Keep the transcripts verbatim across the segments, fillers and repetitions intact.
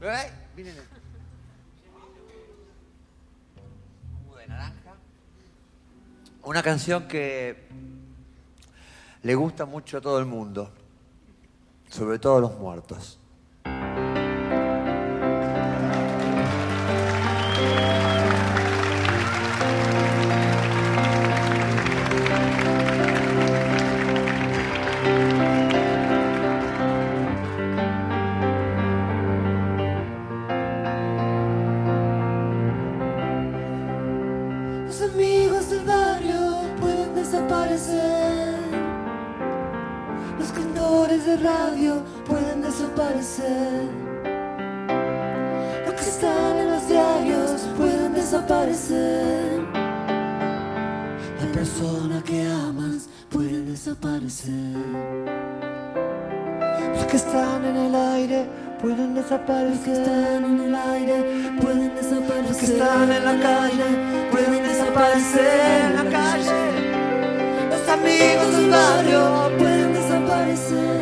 ¿Eh? Miren. Jugo de naranja. Una canción que le gusta mucho a todo el mundo, sobre todo a los muertos. Los amigos del barrio pueden desaparecer. Los cantores de radio pueden desaparecer. Los que están en los diarios pueden desaparecer. La persona que amas puede desaparecer. Los que están en el aire pueden desaparecer. Los que están en el aire pueden desaparecer. Los que están en la calle pueden desaparecer en la calle. Los amigos del barrio pueden desaparecer.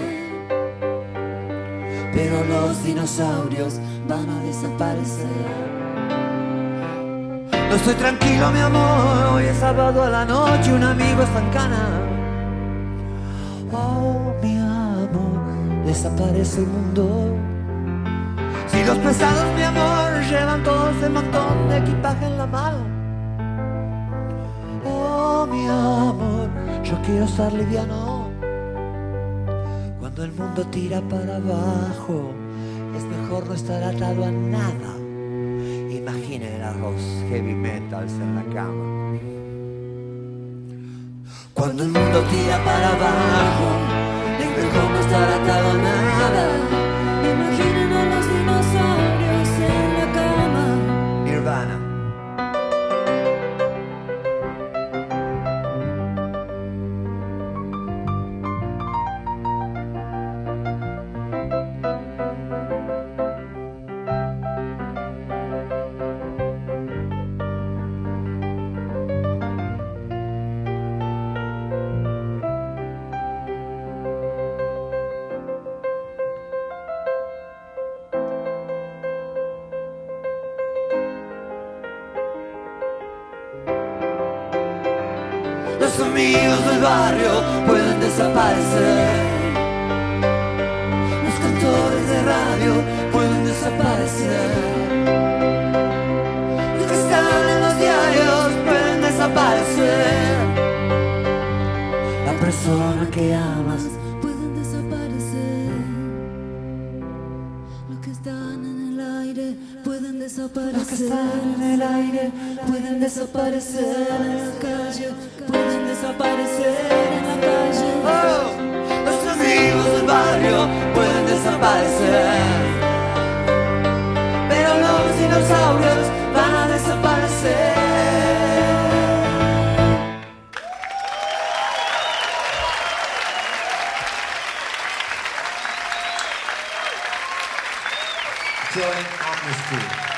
Pero los dinosaurios van a desaparecer. No estoy tranquilo, mi amor. Hoy es sábado a la noche, un amigo está en cana. Oh, mi amor, desaparece el mundo. Si los pesados, mi amor, llevan todo ese montón de equipaje en la mano. Oh, mi amor, yo quiero estar liviano. Cuando el mundo tira para abajo, es mejor no estar atado a nada. Imaginen a los heavy metals en la cama. Cuando el mundo tira para abajo, es mejor no estar atado a nada. Imaginen a los dinosaurios en la cama. Nirvana. Los amigos del barrio pueden desaparecer. Los cantores de radio pueden desaparecer. Los que están en los diarios pueden desaparecer. La persona que amas pueden desaparecer. Los que están en el aire pueden desaparecer. Los que están en el aire pueden desaparecer en la calle. Pueden desaparecer en la calle. Oh, los amigos del barrio pueden desaparecer. Pero los dinosaurios van a desaparecer. Join Amnesty.